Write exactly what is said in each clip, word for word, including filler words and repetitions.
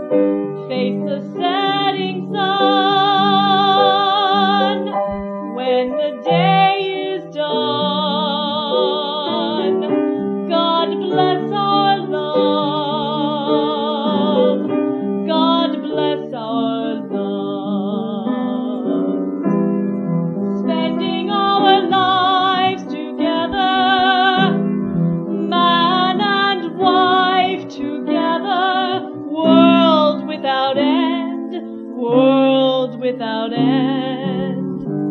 face the setting sun when the day is done. God bless our love. God bless our love. Spending our lives together, man and wife together, world without end, world without end.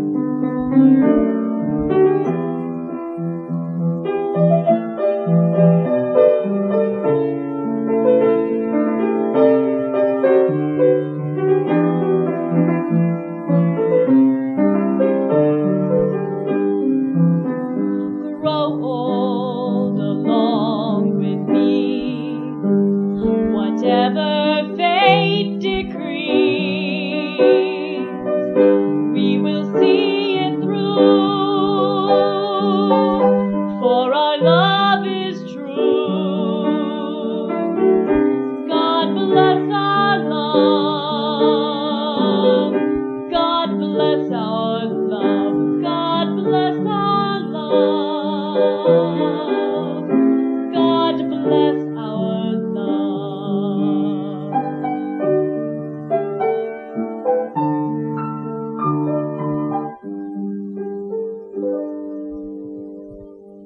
Grow old along with me, whatever fate decrees, we will see it through, for our love is true. God bless our love. God bless our love. God bless our love. God bless